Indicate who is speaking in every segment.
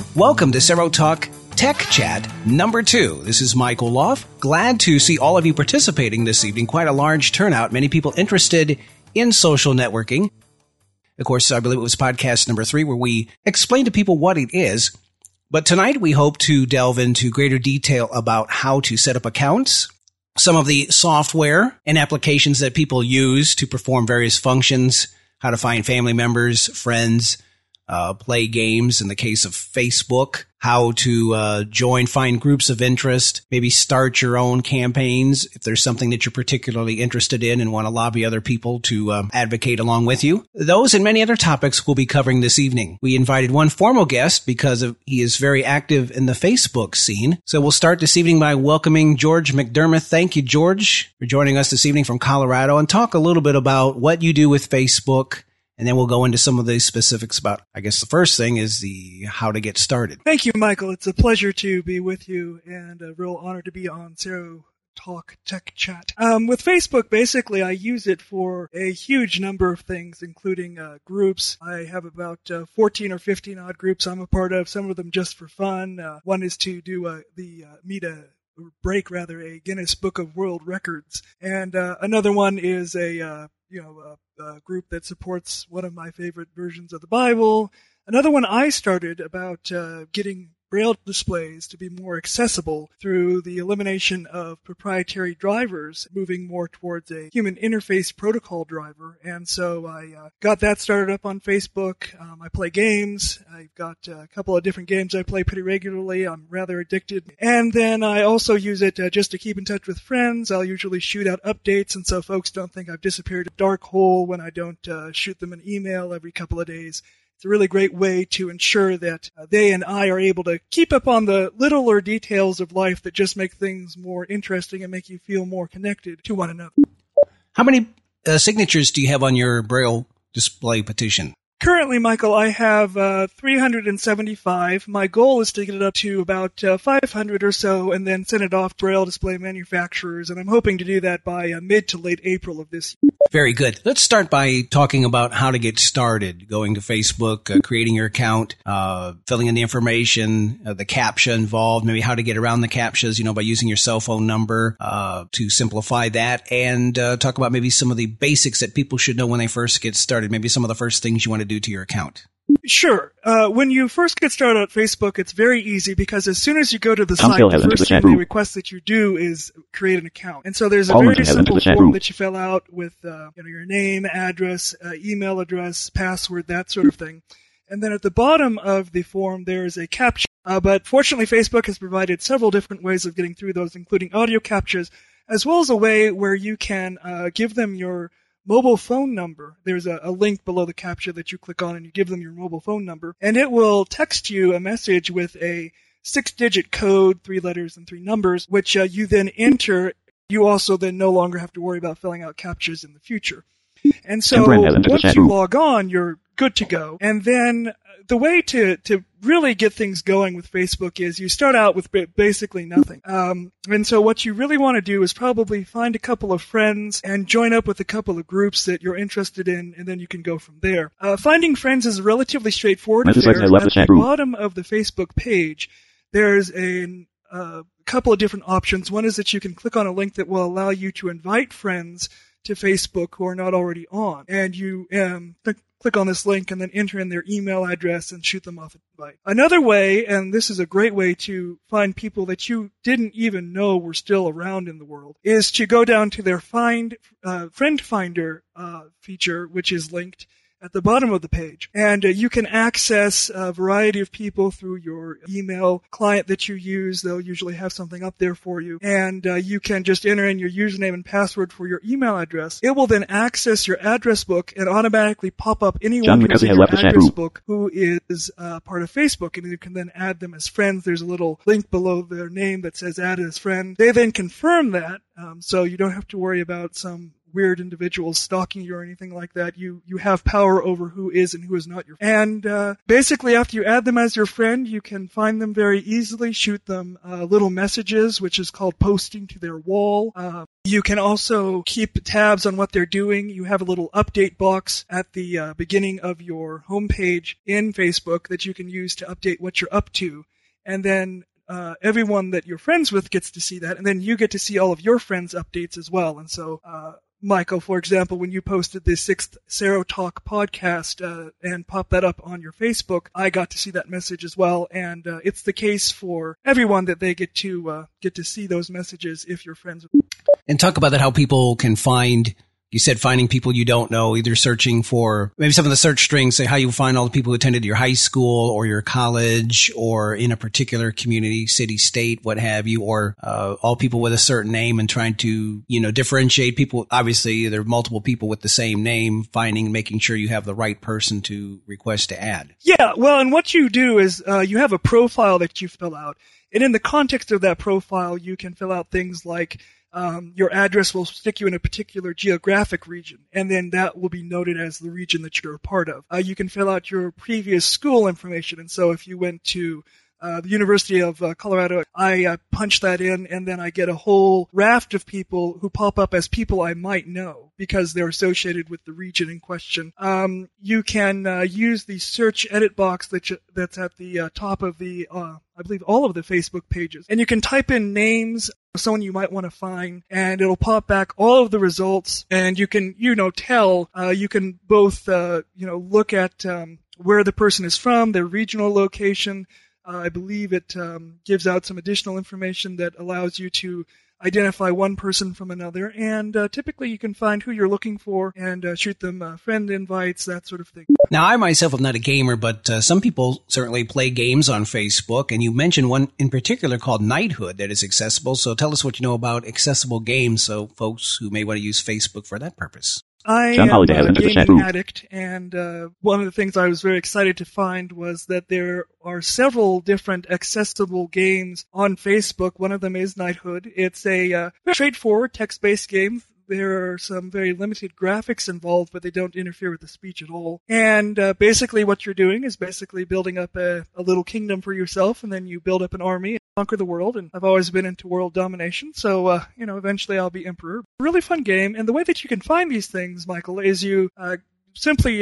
Speaker 1: Welcome to SeroTalk Tech Chat number 2. This is Michael Loff. Glad to see all of you participating this evening. Quite a large turnout. Many people interested in social networking. Of course, I believe it was podcast number 3 where we explained to people what it is. But tonight we hope to delve into greater detail about how to set up accounts, some of the software and applications that people use to perform various functions, how to find family members, friends, play games in the case of Facebook, how to join, find groups of interest, maybe start your own campaigns if there's something that you're particularly interested in and want to lobby other people to advocate along with you. Those and many other topics we'll be covering this evening. We invited one formal guest because he is very active in the Facebook scene. So we'll start this evening by welcoming George McDermott. Thank you, George, for joining us this evening from Colorado, and talk a little bit about what you do with Facebook. And then we'll go into some of the specifics about, I guess the first thing is the how to get started.
Speaker 2: Thank you, Michael. It's a pleasure to be with you and a real honor to be on SeroTalk Tech Chat. With Facebook, basically, I use it for a huge number of things, including groups. I have about 14 or 15 odd groups I'm a part of, some of them just for fun. One is to do break a Guinness Book of World Records. And another one is a group that supports one of my favorite versions of the Bible. Another one I started about getting Braille displays to be more accessible through the elimination of proprietary drivers, moving more towards a human interface protocol driver. And so I got that started up on Facebook. I play games. I've got a couple of different games I play pretty regularly. I'm rather addicted. And then I also use it just to keep in touch with friends. I'll usually shoot out updates, and so folks don't think I've disappeared a dark hole when I don't shoot them an email every couple of days. It's a really great way to ensure that they and I are able to keep up on the littler details of life that just make things more interesting and make you feel more connected to one another.
Speaker 1: How many signatures do you have on your Braille display petition?
Speaker 2: Currently, Michael, I have 375. My goal is to get it up to about 500 or so and then send it off to Braille display manufacturers, and I'm hoping to do that by mid to late April of this year.
Speaker 1: Very good. Let's start by talking about how to get started, going to Facebook, creating your account, filling in the information, the CAPTCHA involved, maybe how to get around the CAPTCHAs, by using your cell phone number to simplify that, and talk about maybe some of the basics that people should know when they first get started, maybe some of the first things you want to do to your account.
Speaker 2: Sure. When you first get started on Facebook, it's very easy because as soon as you go to the site, the first thing they request that you do is create an account. And so there's a very simple form that you fill out with your name, address, email address, password, that sort of thing. And then at the bottom of the form, there's a CAPTCHA. But fortunately, Facebook has provided several different ways of getting through those, including audio CAPTCHAs, as well as a way where you can give them your mobile phone number. There's a link below the CAPTCHA that you click on and you give them your mobile phone number, and it will text you a message with a 6-digit code, 3 letters and 3 numbers, which you then enter. You also then no longer have to worry about filling out CAPTCHAs in the future. And so once you log on, you're good to go. And then the way to really get things going with Facebook is you start out with basically nothing. And so what you really want to do is probably find a couple of friends and join up with a couple of groups that you're interested in, and then you can go from there. Finding friends is a relatively straightforward affair. At the bottom of the Facebook page, there's a couple of different options. One is that you can click on a link that will allow you to invite friends to Facebook who are not already on. And you click on this link and then enter in their email address and shoot them off an invite. Another way, and this is a great way to find people that you didn't even know were still around in the world, is to go down to their Friend Finder feature, which is linked at the bottom of the page. And you can access a variety of people through your email client that you use. They'll usually have something up there for you. And you can just enter in your username and password for your email address. It will then access your address book and automatically pop up anyone who's in your address book who is part of Facebook. And you can then add them as friends. There's a little link below their name that says add as friend. They then confirm that. So you don't have to worry about some weird individuals stalking you or anything like that. You have power over who is and who is not your friend. And basically, after you add them as your friend, you can find them very easily, shoot them little messages, which is called posting to their wall. You can also keep tabs on what they're doing. You have a little update box at the beginning of your homepage in Facebook that you can use to update what you're up to. And then everyone that you're friends with gets to see that, and then you get to see all of your friends' updates as well. And so, Michael, for example, when you posted the 6th Sero Talk podcast and popped that up on your Facebook, I got to see that message as well. And it's the case for everyone that they get to see those messages if you're friends with them.
Speaker 1: And talk about that, how people can find. You said finding people you don't know, either searching for maybe some of the search strings, say how you find all the people who attended your high school or your college or in a particular community, city, state, what have you, or all people with a certain name and trying to, differentiate people. Obviously, there are multiple people with the same name, making sure you have the right person to request to add.
Speaker 2: Yeah, well, and what you do is you have a profile that you fill out. And in the context of that profile, you can fill out things like your address will stick you in a particular geographic region, and then that will be noted as the region that you're a part of. You can fill out your previous school information, and so if you went to the University of Colorado, I punch that in, and then I get a whole raft of people who pop up as people I might know because they're associated with the region in question. You can use the search edit box that's at the top of the, I believe, all of the Facebook pages. And you can type in names of someone you might want to find, and it'll pop back all of the results, and you can, tell, you can both, look at where the person is from, their regional location. I believe it gives out some additional information that allows you to identify one person from another, and typically you can find who you're looking for and shoot them friend invites, that sort of thing.
Speaker 1: Now, I myself am not a gamer, but some people certainly play games on Facebook, and you mentioned one in particular called Knighthood that is accessible. So tell us what you know about accessible games so folks who may want to use Facebook for that purpose.
Speaker 2: I am a gaming addict, and one of the things I was very excited to find was that there are several different accessible games on Facebook. One of them is Knighthood. It's a very straightforward text-based game. There are some very limited graphics involved, but they don't interfere with the speech at all. And basically what you're doing is basically building up a little kingdom for yourself, and then you build up an army and conquer the world. And I've always been into world domination, so eventually I'll be emperor. Really fun game, and the way that you can find these things, Michael, is you simply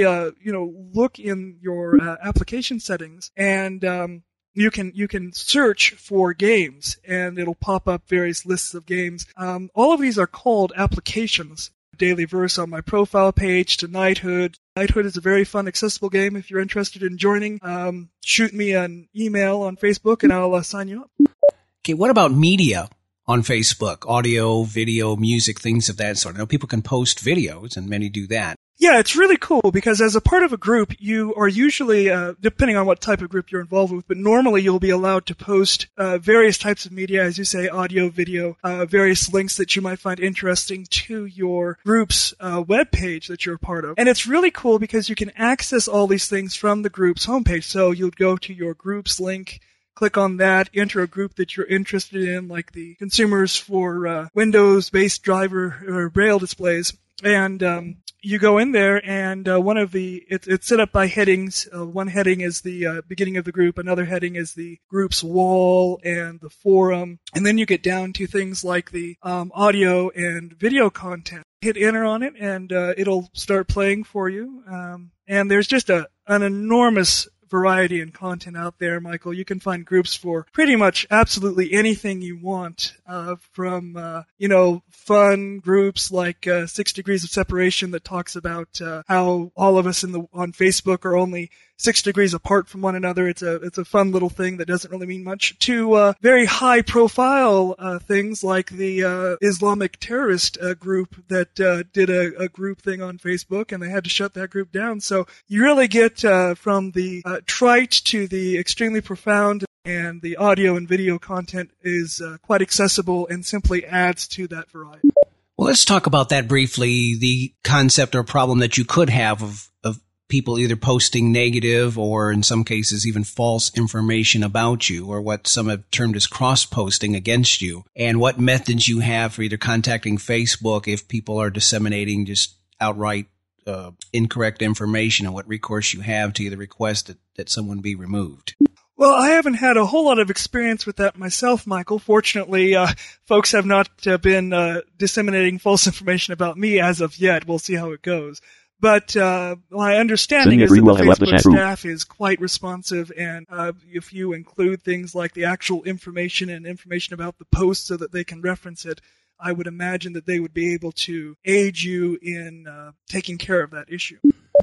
Speaker 2: look in your application settings, and you can search for games, and it'll pop up various lists of games. All of these are called applications. Daily Verse on my profile page to Knighthood. Knighthood is a very fun, accessible game. If you're interested in joining, shoot me an email on Facebook, and I'll sign you up.
Speaker 1: Okay, what about media on Facebook? Audio, video, music, things of that sort. I know people can post videos, and many do that.
Speaker 2: Yeah, it's really cool because as a part of a group, you are usually, depending on what type of group you're involved with, but normally you'll be allowed to post various types of media, as you say, audio, video, various links that you might find interesting to your group's web page that you're a part of. And it's really cool because you can access all these things from the group's homepage. So you'll go to your group's link, click on that, enter a group that you're interested in, like the consumers for Windows-based driver or Braille displays, and you go in there, and it's set up by headings. One heading is the beginning of the group. Another heading is the group's wall and the forum. And then you get down to things like the audio and video content. Hit enter on it, and it'll start playing for you. And there's just an enormous variety and content out there, Michael. You can find groups for pretty much absolutely anything you want, from fun groups like 6 Degrees of Separation that talks about how all of us on Facebook are only 6 degrees apart from one another. It's a fun little thing that doesn't really mean much, to very high profile things like the Islamic terrorist group that did a group thing on Facebook, and they had to shut that group down. So you really get from the trite to the extremely profound, and the audio and video content is quite accessible and simply adds to that variety.
Speaker 1: Well, let's talk about that briefly, the concept or problem that you could have of people either posting negative or in some cases even false information about you, or what some have termed as cross-posting against you, and what methods you have for either contacting Facebook if people are disseminating just outright incorrect information, and what recourse you have to either request that someone be removed.
Speaker 2: Well, I haven't had a whole lot of experience with that myself, Michael. Fortunately, folks have not been disseminating false information about me as of yet. We'll see how it goes. But my understanding is that the Facebook staff is quite responsive, and if you include things like the actual information and information about the post so that they can reference it, I would imagine that they would be able to aid you in taking care of that issue.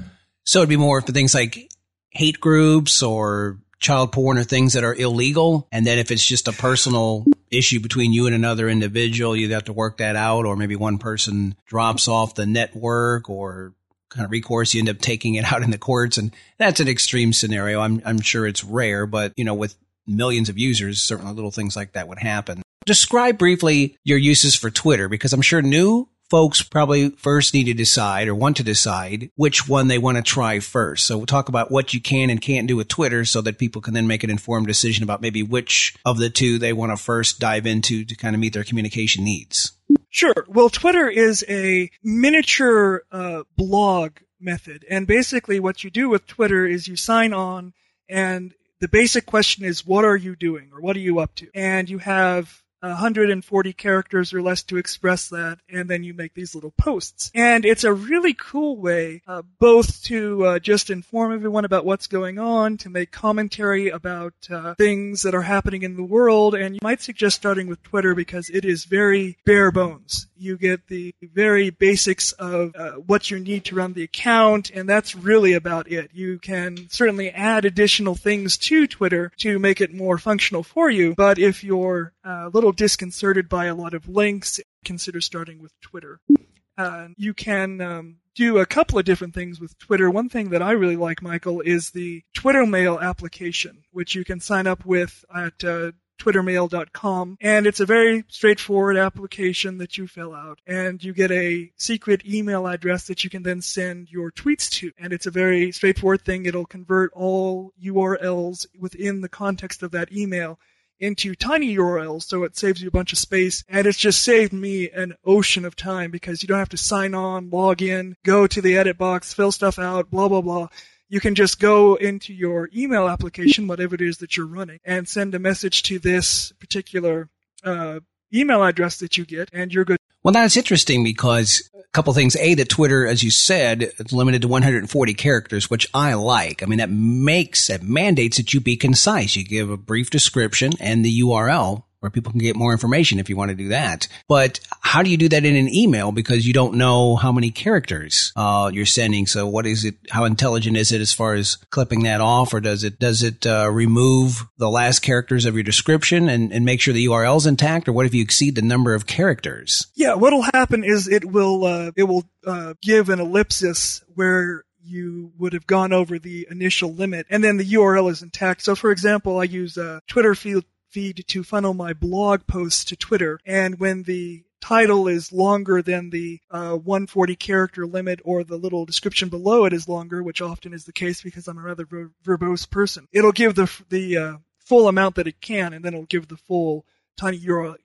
Speaker 1: So it'd be more for things like hate groups or child porn or things that are illegal, and then if it's just a personal issue between you and another individual, you'd have to work that out, or maybe one person drops off the network or kind of recourse, you end up taking it out in the courts, and that's an extreme scenario. I'm sure it's rare, but with millions of users, certainly little things like that would happen. Describe briefly your uses for Twitter, because I'm sure new folks probably first need to decide or want to decide which one they want to try first. So we'll talk about what you can and can't do with Twitter so that people can then make an informed decision about maybe which of the two they want to first dive into to kind of meet their communication needs.
Speaker 2: Sure. Well, Twitter is a miniature blog method. And basically what you do with Twitter is you sign on, and the basic question is, what are you doing, or what are you up to? And you have 140 characters or less to express that, and then you make these little posts. And it's a really cool way both to just inform everyone about what's going on, to make commentary about things that are happening in the world, and you might suggest starting with Twitter because it is very bare bones. You get the very basics of what you need to run the account, and that's really about it. You can certainly add additional things to Twitter to make it more functional for you, but if you're a little disconcerted by a lot of links, consider starting with Twitter. You can do a couple of different things with Twitter. One thing that I really like, Michael, is the Twitter Mail application, which you can sign up with at twittermail.com, and it's a very straightforward application that you fill out, and you get a secret email address that you can then send your tweets to, and it's a very straightforward thing. It'll convert all URLs within the context of that email into tiny URLs, so it saves you a bunch of space, and it's just saved me an ocean of time because you don't have to sign on, log in, go to the edit box, fill stuff out, blah, blah, blah. You can just go into your email application, whatever it is that you're running, and send a message to this particular email address that you get, and you're good.
Speaker 1: Well, that's interesting because a couple things. A, that Twitter, as you said, it's limited to 140 characters, which I like. I mean, that mandates that you be concise. You give a brief description and the URL where people can get more information if you want to do that. But how do you do that in an email? Because you don't know how many characters you're sending. So what is it? How intelligent is it as far as clipping that off? Or does it remove the last characters of your description and make sure the URL is intact? Or what if you exceed the number of characters?
Speaker 2: Yeah, what'll happen is it will give an ellipsis where you would have gone over the initial limit, and then the URL is intact. So, for example, I use a Twitter feed to funnel my blog posts to Twitter, and when the title is longer than the 140 character limit, or the little description below it is longer, which often is the case because I'm a rather verbose person, it'll give the full amount that it can, and then it'll give the full tiny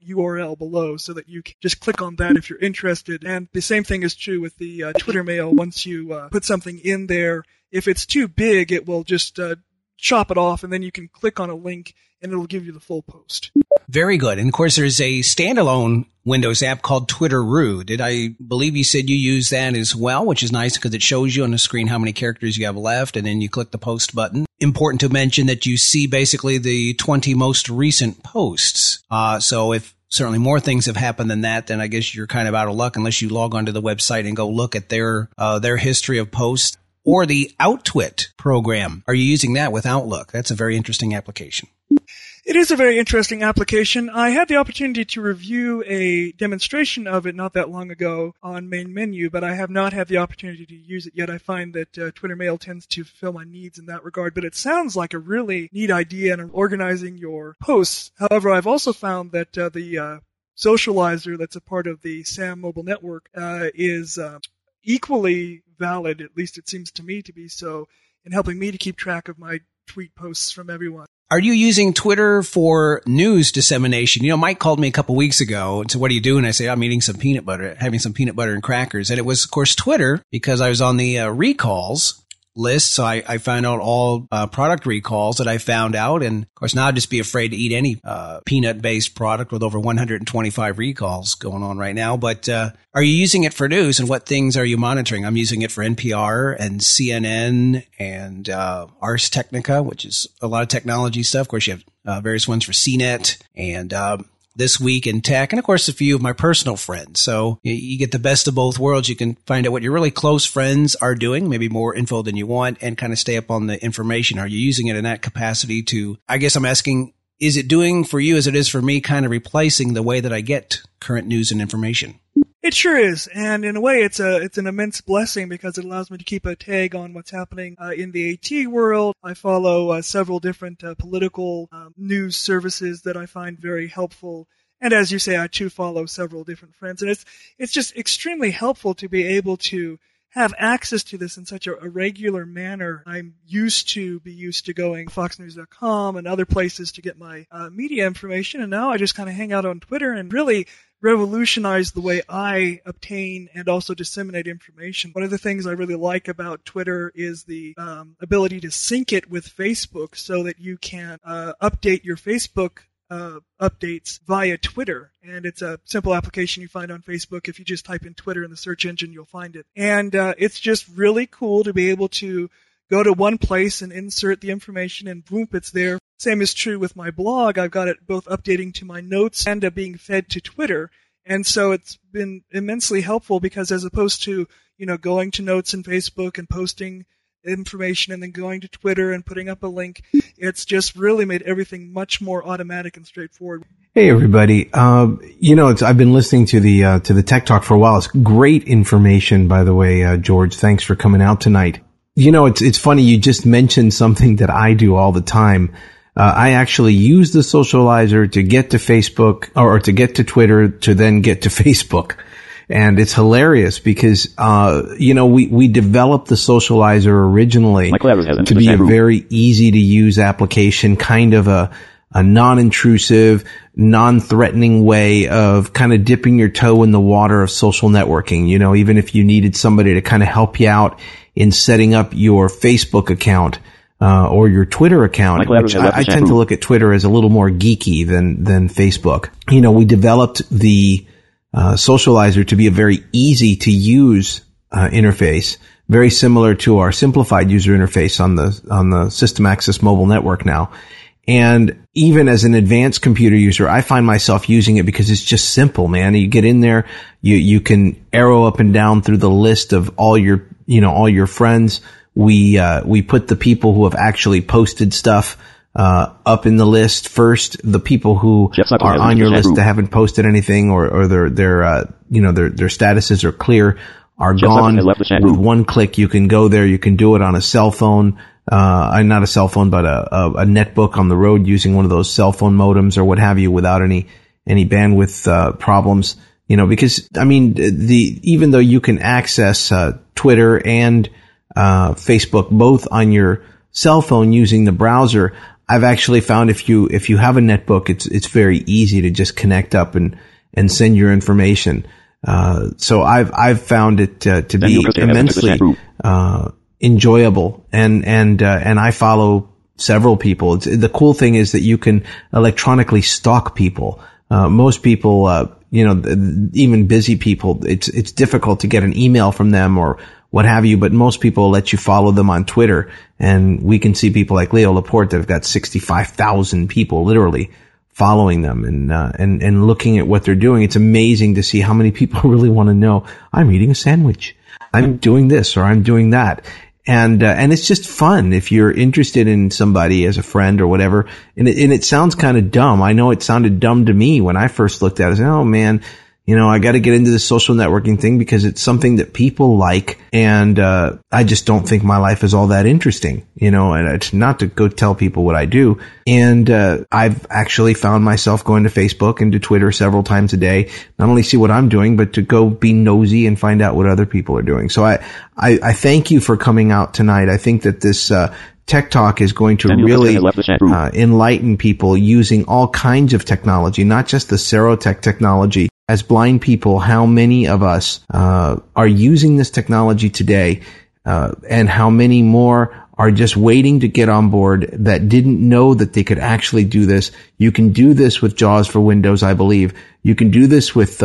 Speaker 2: URL below so that you can just click on that if you're interested. And the same thing is true with the Twitter Mail. Once you put something in there, if it's too big, it will just chop it off, and then you can click on a link and it'll give you the full post.
Speaker 1: Very good. And of course, there's a standalone Windows app called Twitteroo. Did I believe you said you use that as well, which is nice because it shows you on the screen how many characters you have left, and then you click the post button. Important to mention that you see basically the 20 most recent posts. So if certainly more things have happened than that, then I guess you're kind of out of luck unless you log onto the website and go look at their history of posts. Or the Outwit program. Are you using that with Outlook? That's a very interesting application.
Speaker 2: It is a very interesting application. I had the opportunity to review a demonstration of it not that long ago on Main Menu, but I have not had the opportunity to use it yet. I find that Twitter Mail tends to fulfill my needs in that regard, but it sounds like a really neat idea in organizing your posts. However, I've also found that the socializer that's a part of the SAM mobile network is equally valid. At least it seems to me to be so, in helping me to keep track of my tweet posts from everyone.
Speaker 1: Are you using Twitter for news dissemination? You know, Mike called me a couple weeks ago and said, what are you doing? I say, I'm eating some peanut butter, having some peanut butter and crackers. And it was, of course, Twitter, because I was on the recalls list. So I found out all product recalls that I found out. And of course, now I'd just be afraid to eat any peanut-based product with over 125 recalls going on right now. But are you using it for news, and what things are you monitoring? I'm using it for NPR and CNN and Ars Technica, which is a lot of technology stuff. Of course, you have various ones for CNET and This Week in Tech, and of course a few of my personal friends. So you get the best of both worlds. You can find out what your really close friends are doing, maybe more info than you want, and kind of stay up on the information. Are you using it in that capacity to, I guess I'm asking, is it doing for you as it is for me, kind of replacing the way that I get current news and information?
Speaker 2: It sure is, and in a way, it's an immense blessing because it allows me to keep a tag on what's happening in the AT world. I follow several different political news services that I find very helpful, and as you say, I too follow several different friends, and it's just extremely helpful to be able to have access to this in such a regular manner. I'm used to going to FoxNews.com and other places to get my media information, and now I just kind of hang out on Twitter and really revolutionized the way I obtain and also disseminate information. One of the things I really like about Twitter is the ability to sync it with Facebook so that you can update your Facebook updates via Twitter. And it's a simple application you find on Facebook. If you just type in Twitter in the search engine, you'll find it. And it's just really cool to be able to go to one place and insert the information, and boom, it's there. Same is true with my blog. I've got it both updating to my notes and being fed to Twitter. And so it's been immensely helpful because as opposed to, going to notes in Facebook and posting information and then going to Twitter and putting up a link, it's just really made everything much more automatic and straightforward.
Speaker 3: Hey everybody. I've been listening to the Tech Talk for a while. It's great information, by the way, George. Thanks for coming out tonight. It's funny. You just mentioned something that I do all the time. I actually use the socializer to get to Facebook or to get to Twitter to then get to Facebook. And it's hilarious because, we developed the socializer originally to be a very easy to use application, kind of a non-intrusive, non-threatening way of kind of dipping your toe in the water of social networking. Even if you needed somebody to kind of help you out in setting up your Facebook account, or your Twitter account, which I tend to look at Twitter as a little more geeky than Facebook. We developed the socializer to be a very easy to use interface, very similar to our simplified user interface on the System Access mobile network now. And even as an advanced computer user, I find myself using it because it's just simple, man. You get in there, you can arrow up and down through the list of all your friends. We put the people who have actually posted stuff up in the list first. The people who are on your list that haven't posted anything or their statuses are clear are gone. With one click, you can go there. You can do it on a cell phone, not a cell phone, but a netbook on the road using one of those cell phone modems or what have you without any bandwidth problems. Because even though you can access Twitter and Facebook both on your cell phone using the browser, I've actually found if you have a netbook, it's very easy to just connect up and send your information. So I've found it to be immensely enjoyable, and I follow several people. The cool thing is that you can electronically stalk people. Most people, even busy people, it's difficult to get an email from them or what have you, but most people let you follow them on Twitter, and we can see people like Leo Laporte that have got 65,000 people literally following them and looking at what they're doing. It's amazing to see how many people really want to know, I'm eating a sandwich, I'm doing this, or I'm doing that. And it's just fun if you're interested in somebody as a friend or whatever. And it sounds kind of dumb. I know it sounded dumb to me when I first looked at it. I said, oh man, I got to get into the social networking thing because it's something that people like. And, I just don't think my life is all that interesting, and it's not to go tell people what I do. And, I've actually found myself going to Facebook and to Twitter several times a day, not only see what I'm doing, but to go be nosy and find out what other people are doing. So I thank you for coming out tonight. I think that this, Tech Talk is going to really enlighten people using all kinds of technology, not just the Serotech technology. As blind people, how many of us are using this technology today, and how many more are just waiting to get on board that didn't know that they could actually do this. You can do this with JAWS for Windows, I believe. You can do this with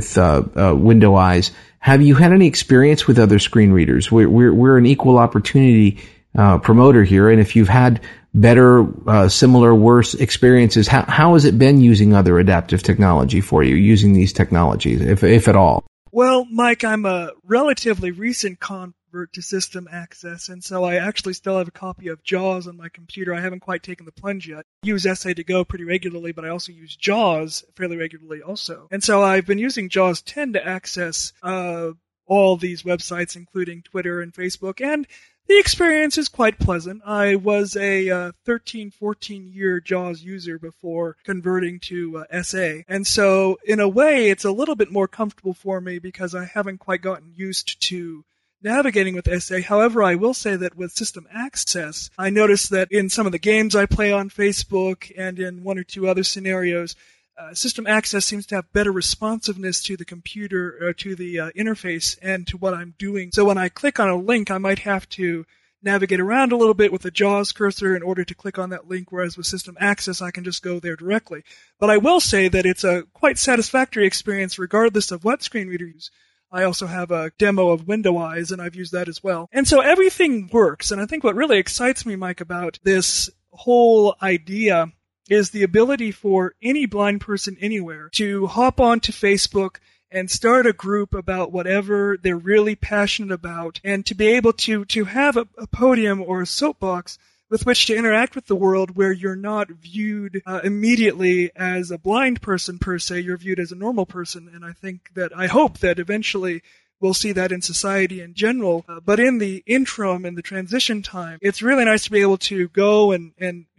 Speaker 3: Window Eyes. Have you had any experience with other screen readers? We're an equal opportunity promoter here, and if you've had better, similar, worse experiences, how has it been using other adaptive technology for you, using these technologies, if at all?
Speaker 2: Well, Mike, I'm a relatively recent convert to System Access, and so I actually still have a copy of JAWS on my computer. I haven't quite taken the plunge yet. I use SA2Go pretty regularly, but I also use JAWS fairly regularly also. And so I've been using JAWS 10 to access all these websites, including Twitter and Facebook, and the experience is quite pleasant. I was a 13, 14-year JAWS user before converting to SA. And so, in a way, it's a little bit more comfortable for me because I haven't quite gotten used to navigating with SA. However, I will say that with System Access, I noticed that in some of the games I play on Facebook and in one or two other scenarios, System Access seems to have better responsiveness to the computer, or to the interface, and to what I'm doing. So when I click on a link, I might have to navigate around a little bit with the JAWS cursor in order to click on that link, whereas with System Access, I can just go there directly. But I will say that it's a quite satisfactory experience regardless of what screen reader you use. I also have a demo of Window Eyes, and I've used that as well. And so everything works, and I think what really excites me, Mike, about this whole idea is the ability for any blind person anywhere to hop onto Facebook and start a group about whatever they're really passionate about, and to be able to have a podium or a soapbox with which to interact with the world where you're not viewed immediately as a blind person per se, you're viewed as a normal person. And I hope that eventually we'll see that in society in general. But in the interim, in the transition time, it's really nice to be able to go and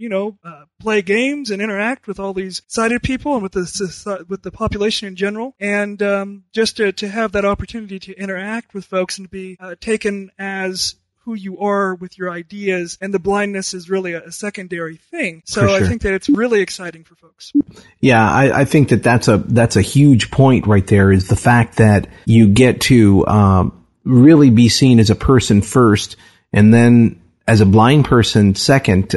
Speaker 2: play games and interact with all these sighted people and with the population in general. And just to have that opportunity to interact with folks and to be taken as who you are with your ideas, and the blindness is really a secondary thing. So sure. I think that it's really exciting for folks.
Speaker 3: Yeah, I think that that's a huge point right there, is the fact that you get to really be seen as a person first, and then as a blind person second.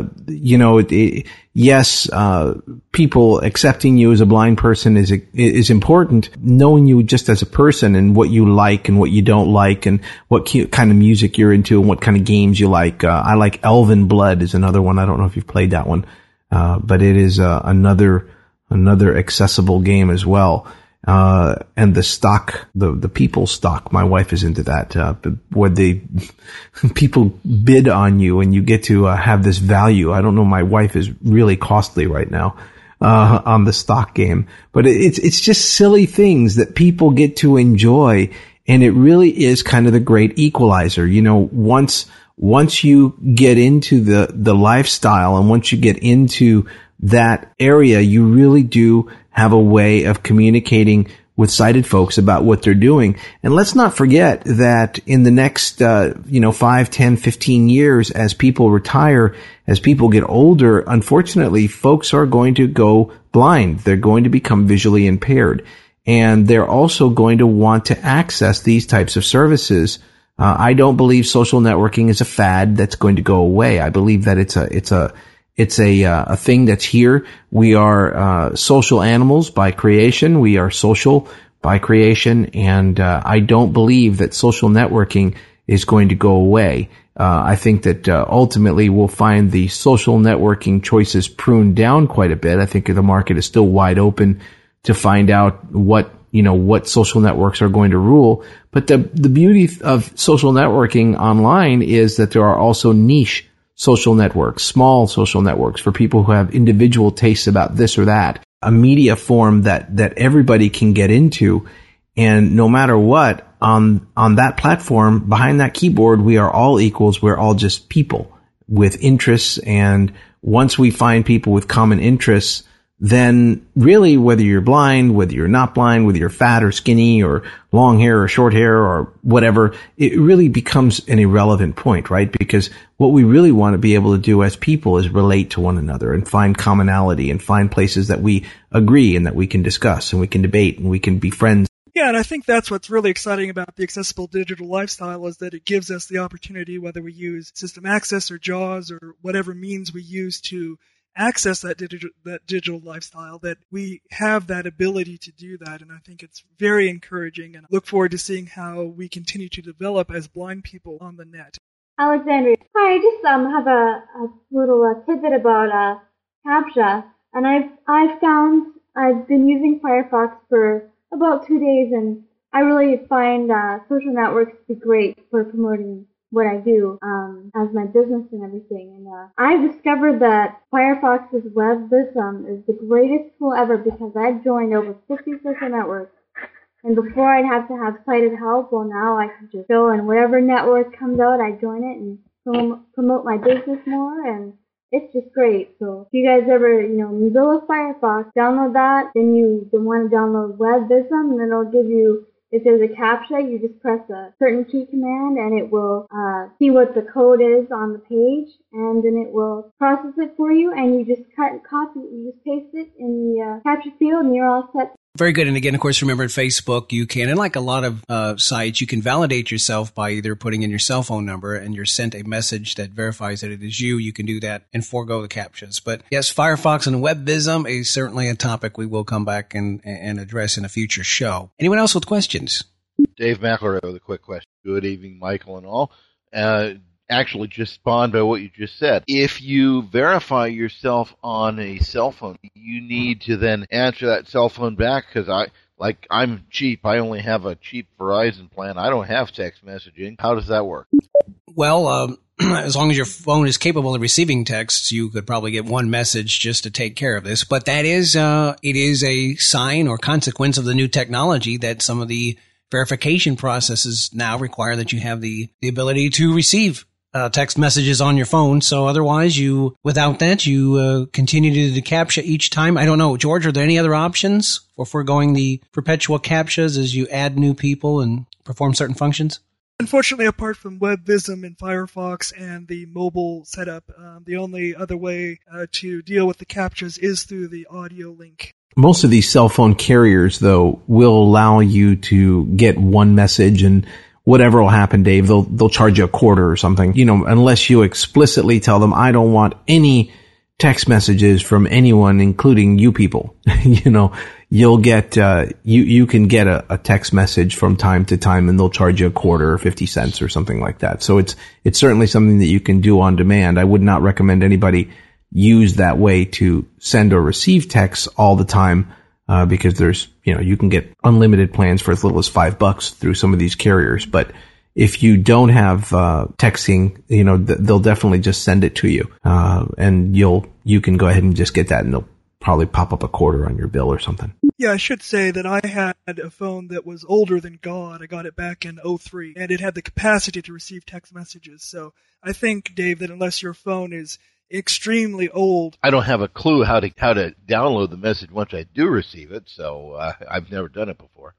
Speaker 3: Yes, people accepting you as a blind person is important. Knowing you just as a person and what you like and what you don't like, and what kind of music you're into and what kind of games you like. I like Elven Blood is another one. I don't know if you've played that one, but it is another accessible game as well. And the people stock. My wife is into that, where people bid on you and you get to have this value. I don't know. My wife is really costly right now, on the stock game, but it's just silly things that people get to enjoy. And it really is kind of the great equalizer. Once you get into the lifestyle, and once you get into that area, you really do have a way of communicating with sighted folks about what they're doing. And let's not forget that in the next, 5, 10, 15 years, as people retire, as people get older, unfortunately, folks are going to go blind. They're going to become visually impaired. And they're also going to want to access these types of services. I don't believe social networking is a fad that's going to go away. I believe that it's a thing that's here. We are social animals by creation. We are social by creation, and I don't believe that social networking is going to go away. I think that ultimately we'll find the social networking choices pruned down quite a bit. I think the market is still wide open to find out what social networks are going to rule. But the beauty of social networking online is that there are also niche social networks, small social networks for people who have individual tastes about this or that. a media form that everybody can get into. And no matter what, on that platform, behind that keyboard, we are all equals. We're all just people with interests. And once we find people with common interests, then really, whether you're blind, whether you're not blind, whether you're fat or skinny or long hair or short hair or whatever, it really becomes an irrelevant point, right? Because what we really want to be able to do as people is relate to one another and find commonality and find places that we agree and that we can discuss and we can debate and we can be friends.
Speaker 2: Yeah, and I think that's what's really exciting about the accessible digital lifestyle is that it gives us the opportunity, whether we use system access or JAWS or whatever means we use to access that digital lifestyle, that we have that ability to do that. And I think it's very encouraging, and I look forward to seeing how we continue to develop as blind people on the net.
Speaker 4: Alexandria, hi, I just have a little tidbit about CAPTCHA, and I've been using Firefox for about 2 days, and I really find social networks to be great for promoting what I do as my business and everything. And I've discovered that Firefox's WebVism is the greatest tool ever because I've joined over 50 social networks. And before I'd have to have sighted help, well, now I can just go and whatever network comes out, I join it and promote my business more, and it's just great. So if you guys ever, Mozilla Firefox, download that, then you want to download WebVism, and then it'll give you, if there's a CAPTCHA, you just press a certain key command, and it will see what the code is on the page, and then it will process it for you, and you just you just paste it in the CAPTCHA field, and you're all set.
Speaker 1: Very good. And again, of course, remember at Facebook, you can, and like a lot of sites, you can validate yourself by either putting in your cell phone number and you're sent a message that verifies that it is you. You can do that and forego the CAPTCHAs. But yes, Firefox and WebVism is certainly a topic we will come back and address in a future show. Anyone else with questions?
Speaker 5: Dave McElroy with a quick question. Good evening, Michael and all. Actually just spawned by what you just said. If you verify yourself on a cell phone, you need to then answer that cell phone back, because I'm cheap. I only have a cheap Verizon plan. I don't have text messaging. How does that work?
Speaker 1: Well, as long as your phone is capable of receiving texts, you could probably get one message just to take care of this. But that is, it is a sign or consequence of the new technology that some of the verification processes now require that you have the ability to receive text messages on your phone. So otherwise, without that, you continue to do the CAPTCHA each time. I don't know, George, are there any other options for foregoing the perpetual CAPTCHAs as you add new people and perform certain functions?
Speaker 2: Unfortunately, apart from WebVism and Firefox and the mobile setup, the only other way to deal with the CAPTCHAs is through the audio link.
Speaker 3: Most of these cell phone carriers, though, will allow you to get one message, and whatever will happen, Dave, they'll charge you $0.25 or something. Unless you explicitly tell them, I don't want any text messages from anyone, including you people. You'll get you can get a text message from time to time, and they'll charge you $0.25 or 50 cents or something like that. So it's certainly something that you can do on demand. I would not recommend anybody use that way to send or receive texts all the time, because there's, you can get unlimited plans for as little as $5 through some of these carriers. But if you don't have texting, they'll definitely just send it to you, and you can go ahead and just get that, and they'll probably pop up $0.25 on your bill or something.
Speaker 2: Yeah, I should say that I had a phone that was older than God. I got it back in 2003, and it had the capacity to receive text messages. So I think, Dave, that unless your phone is extremely old,
Speaker 5: I don't have a clue how to download the message once I do receive it, so I've never done it before.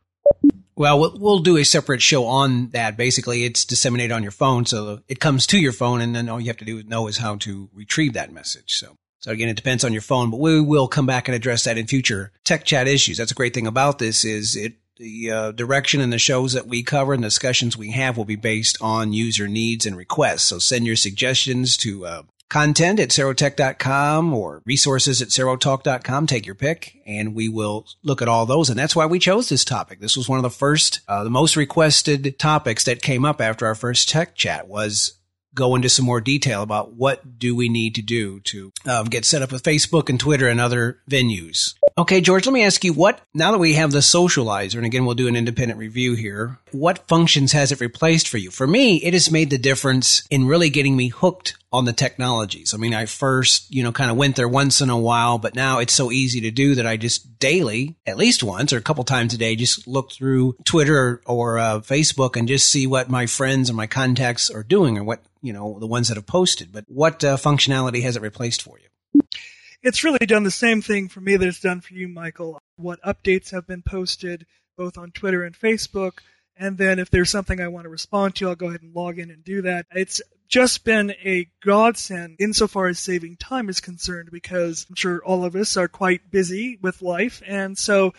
Speaker 1: Well, we'll do a separate show on that. Basically, it's disseminated on your phone, so it comes to your phone, and then all you have to do is how to retrieve that message. So again, it depends on your phone, but we will come back and address that in future Tech Chat issues. That's a great thing about this is the direction and the shows that we cover and the discussions we have will be based on user needs and requests. So send your suggestions to content at serotech.com or resources at serotalk.com. Take your pick, and we will look at all those. And that's why we chose this topic. This was one of the first, the most requested topics that came up after our first Tech Chat was go into some more detail about what do we need to do to get set up with Facebook and Twitter and other venues. Okay, George, let me ask you now that we have the Socializer, and again, we'll do an independent review here, what functions has it replaced for you? For me, it has made the difference in really getting me hooked on the technologies. I mean, I first, kind of went there once in a while, but now it's so easy to do that I just daily, at least once or a couple times a day, just look through Twitter or Facebook and just see what my friends and my contacts are doing or what, the ones that have posted. But what functionality has it replaced for you?
Speaker 2: It's really done the same thing for me that it's done for you, Michael. What updates have been posted both on Twitter and Facebook, and then if there's something I want to respond to, I'll go ahead and log in and do that. It's just been a godsend insofar as saving time is concerned, because I'm sure all of us are quite busy with life, and so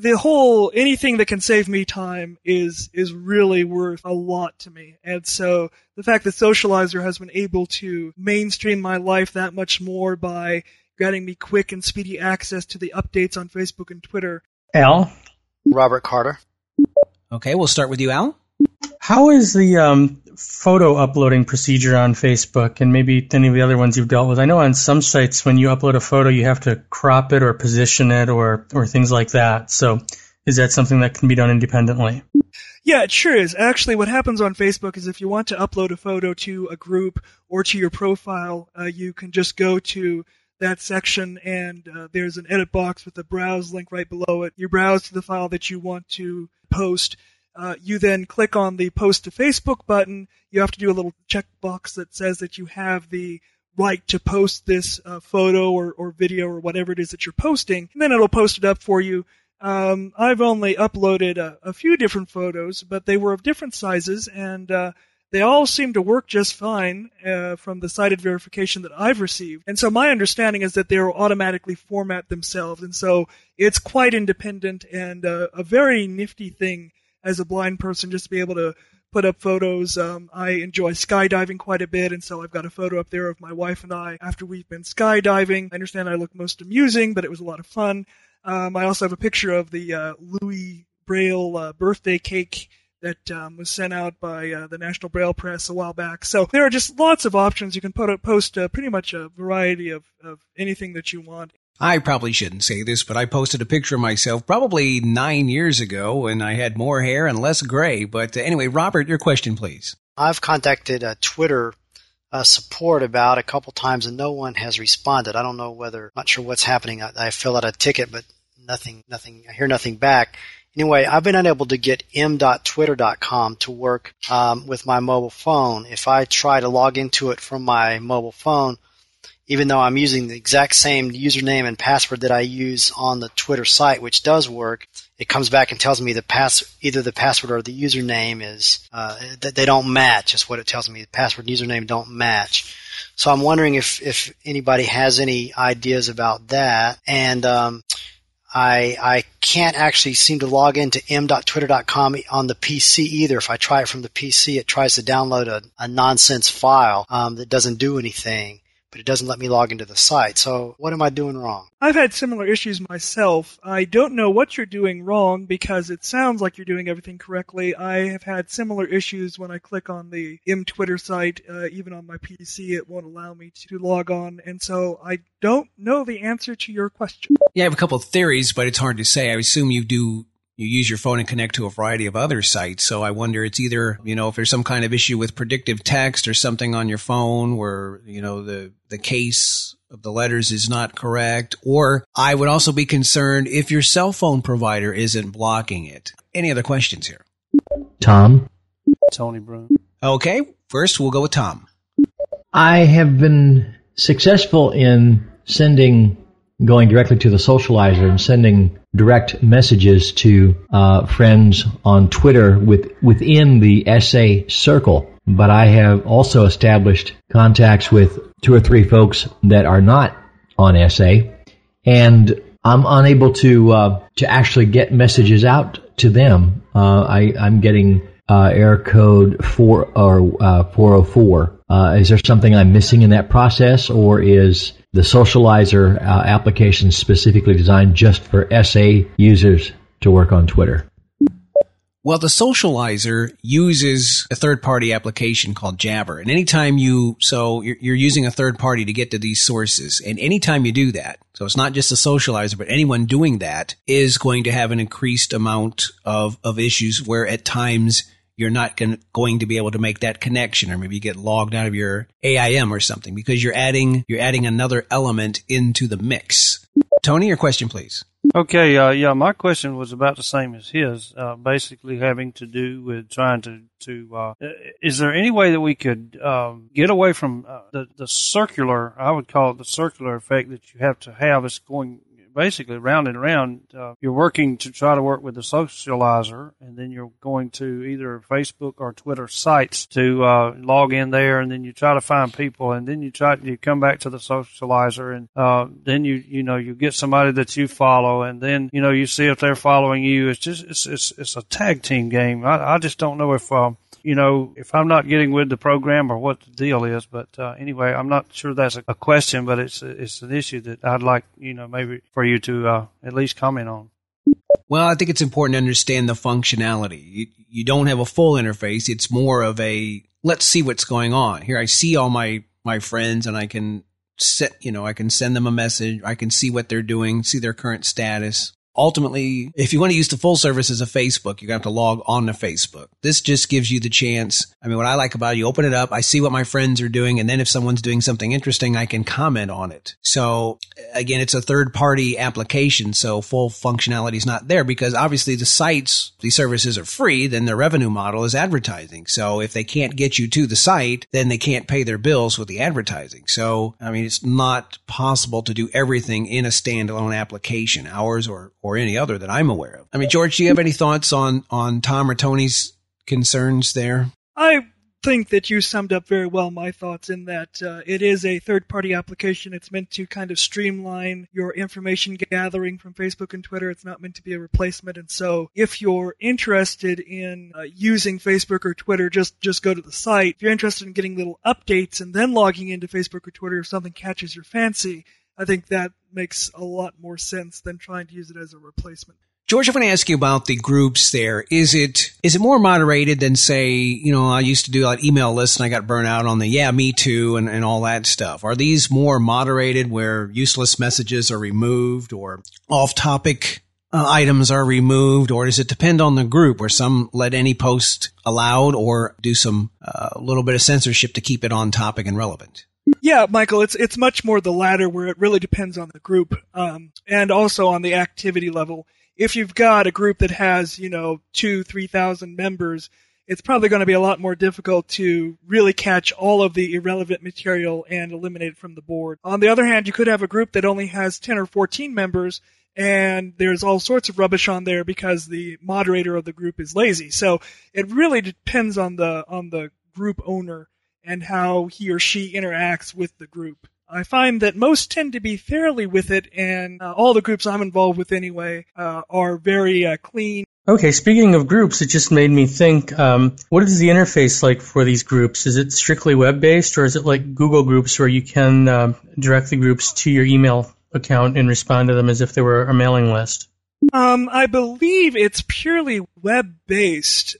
Speaker 2: anything that can save me time is really worth a lot to me. And so the fact that Socializer has been able to mainstream my life that much more by getting me quick and speedy access to the updates on Facebook and Twitter.
Speaker 6: Al?
Speaker 7: Robert Carter.
Speaker 1: Okay, we'll start with you, Al.
Speaker 6: How is the photo uploading procedure on Facebook and maybe any of the other ones you've dealt with? I know on some sites when you upload a photo, you have to crop it or position it or things like that. So is that something that can be done independently?
Speaker 2: Yeah, it sure is. Actually, what happens on Facebook is if you want to upload a photo to a group or to your profile, you can just go to that section, and there's an edit box with a browse link right below it. You browse to the file that you want to post. You then click on the Post to Facebook button. You have to do a little checkbox that says that you have the right to post this photo or video or whatever it is that you're posting, and then it'll post it up for you. I've only uploaded a few different photos, but they were of different sizes, and they all seem to work just fine from the cited verification that I've received. And so my understanding is that they will automatically format themselves. And so it's quite independent and a very nifty thing as a blind person just to be able to put up photos. I enjoy skydiving quite a bit, and so I've got a photo up there of my wife and I after we've been skydiving. I understand I look most amusing, but it was a lot of fun. I also have a picture of the Louis Braille birthday cake that was sent out by the National Braille Press a while back. So there are just lots of options. You can post pretty much a variety of anything that you want.
Speaker 1: I probably shouldn't say this, but I posted a picture of myself probably 9 years ago, and I had more hair and less gray. But anyway, Robert, your question, please.
Speaker 7: I've contacted Twitter support about a couple times, and no one has responded. I don't know not sure what's happening. I fill out a ticket, but nothing. I hear nothing back. Anyway, I've been unable to get m.twitter.com to work with my mobile phone. If I try to log into it from my mobile phone, even though I'm using the exact same username and password that I use on the Twitter site, which does work, it comes back and tells me either the password or the username is that they don't match. Is what it tells me. The password and username don't match. So I'm wondering if anybody has any ideas about that. And I can't actually seem to log into m.twitter.com on the PC either. If I try it from the PC, it tries to download a nonsense file that doesn't do anything, but it doesn't let me log into the site. So what am I doing wrong?
Speaker 2: I've had similar issues myself. I don't know what you're doing wrong because it sounds like you're doing everything correctly. I have had similar issues when I click on the Twitter site. Even on my PC, it won't allow me to log on. And so I don't know the answer to your question.
Speaker 1: Yeah, I have a couple of theories, but it's hard to say. I assume you use your phone and connect to a variety of other sites. So I wonder it's either, if there's some kind of issue with predictive text or something on your phone where, the case of the letters is not correct. Or I would also be concerned if your cell phone provider isn't blocking it. Any other questions here?
Speaker 8: Tom?
Speaker 9: Tony Brown.
Speaker 1: Okay, first we'll go with Tom.
Speaker 8: I have been successful in going directly to the Socializer and sending direct messages to friends on Twitter within the SA circle. But I have also established contacts with 2 or 3 folks that are not on SA, and I'm unable to actually get messages out to them. I'm getting error code 404. Is there something I'm missing in that process, or is the Socializer application specifically designed just for SA users to work on Twitter?
Speaker 1: Well, the Socializer uses a third-party application called Jabber. And anytime you're using a third party to get to these sources. And anytime you do that, so it's not just a Socializer, but anyone doing that is going to have an increased amount of issues where at times you're not going to be able to make that connection, or maybe you get logged out of your AIM or something because you're adding another element into the mix. Tony, your question, please.
Speaker 9: Okay, my question was about the same as his, basically having to do with trying to is there any way that we could get away from the circular, I would call it the circular effect that you have to have? It's going basically round and round. You're working to try to work with the Socializer, and then you're going to either Facebook or Twitter sites to log in there, and then you try to find people, and then you come back to the Socializer, and then you get somebody that you follow, and then you see if they're following you. It's a tag team game. I just don't know if if I'm not getting with the program or what the deal is. But anyway, I'm not sure that's a question, but it's an issue that I'd like, maybe for you to at least comment on.
Speaker 1: Well, I think it's important to understand the functionality. You don't have a full interface. It's more of a, let's see what's going on. Here I see all my friends, and I can I can send them a message. I can see what they're doing, see their current status. Ultimately, if you want to use the full services of Facebook, you're going to have to log on to Facebook. This just gives you the chance. I mean, what I like about it, you open it up, I see what my friends are doing, and then if someone's doing something interesting, I can comment on it. So again, it's a third-party application, so full functionality is not there because obviously the sites, these services are free, then their revenue model is advertising. So if they can't get you to the site, then they can't pay their bills with the advertising. So, I mean, it's not possible to do everything in a standalone application, ours or any other that I'm aware of. I mean, George, do you have any thoughts on Tom or Tony's concerns there?
Speaker 2: I think that you summed up very well my thoughts in that it is a third-party application. It's meant to kind of streamline your information gathering from Facebook and Twitter. It's not meant to be a replacement. And so if you're interested in using Facebook or Twitter, just go to the site. If you're interested in getting little updates and then logging into Facebook or Twitter if something catches your fancy, I think that makes a lot more sense than trying to use it as a replacement.
Speaker 1: George, I want to ask you about the groups there. Is it more moderated than, say, I used to do like email lists and I got burnt out on the yeah, me too and all that stuff. Are these more moderated where useless messages are removed or off-topic items are removed, or does it depend on the group where some let any post allowed or do some a little bit of censorship to keep it on topic and relevant?
Speaker 2: Yeah, Michael, it's much more the latter where it really depends on the group and also on the activity level. If you've got a group that has, 2,000-3,000 members, it's probably going to be a lot more difficult to really catch all of the irrelevant material and eliminate it from the board. On the other hand, you could have a group that only has 10 or 14 members and there's all sorts of rubbish on there because the moderator of the group is lazy. So it really depends on the group owner and how he or she interacts with the group. I find that most tend to be fairly with it, and all the groups I'm involved with anyway are very clean.
Speaker 6: Okay, speaking of groups, it just made me think, what is the interface like for these groups? Is it strictly web-based, or is it like Google Groups where you can direct the groups to your email account and respond to them as if they were a mailing list?
Speaker 2: I believe it's purely web-based.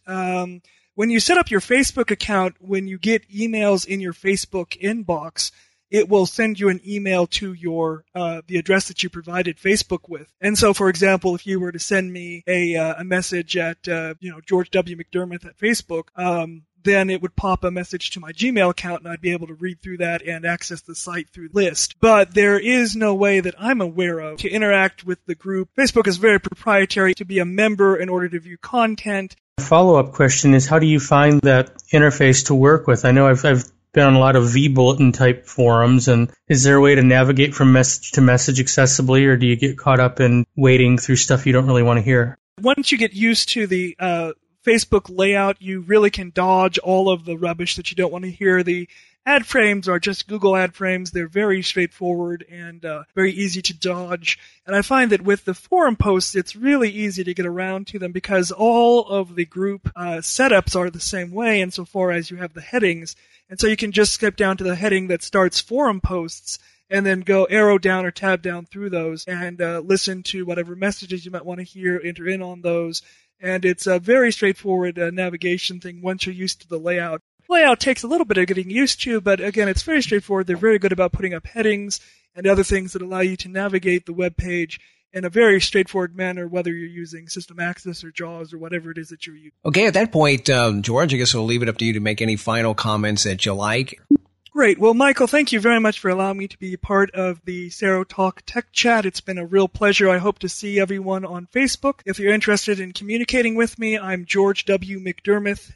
Speaker 2: When you set up your Facebook account, when you get emails in your Facebook inbox, it will send you an email to your the address that you provided Facebook with. And so, for example, if you were to send me a message at George W. McDermott at Facebook, then it would pop a message to my Gmail account, and I'd be able to read through that and access the site through the list. But there is no way that I'm aware of to interact with the group. Facebook is very proprietary. To be a member in order to view content.
Speaker 6: A follow-up question is, how do you find that interface to work with? I know I've been on a lot of vBulletin type forums, and is there a way to navigate from message to message accessibly, or do you get caught up in wading through stuff you don't really want to hear?
Speaker 2: Once you get used to the Facebook layout, you really can dodge all of the rubbish that you don't want to hear. The ad frames are just Google ad frames. They're very straightforward and very easy to dodge. And I find that with the forum posts, it's really easy to get around to them because all of the group setups are the same way insofar as you have the headings. And so you can just skip down to the heading that starts forum posts and then go arrow down or tab down through those and listen to whatever messages you might want to hear, enter in on those. And it's a very straightforward navigation thing once you're used to the layout. Layout takes a little bit of getting used to, but again, it's very straightforward. They're very good about putting up headings and other things that allow you to navigate the web page in a very straightforward manner, whether you're using System Access or JAWS or whatever it is that you're using.
Speaker 1: Okay, at that point, George, I guess we'll leave it up to you to make any final comments that you like.
Speaker 2: Great. Well, Michael, thank you very much for allowing me to be part of the SaroTalk Tech Chat. It's been a real pleasure. I hope to see everyone on Facebook. If you're interested in communicating with me, I'm George W. McDermott,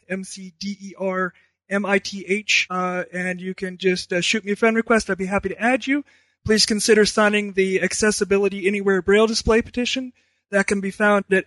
Speaker 2: McDermith, and you can just shoot me a friend request. I'd be happy to add you. Please consider signing the Accessibility Anywhere Braille Display petition. That can be found at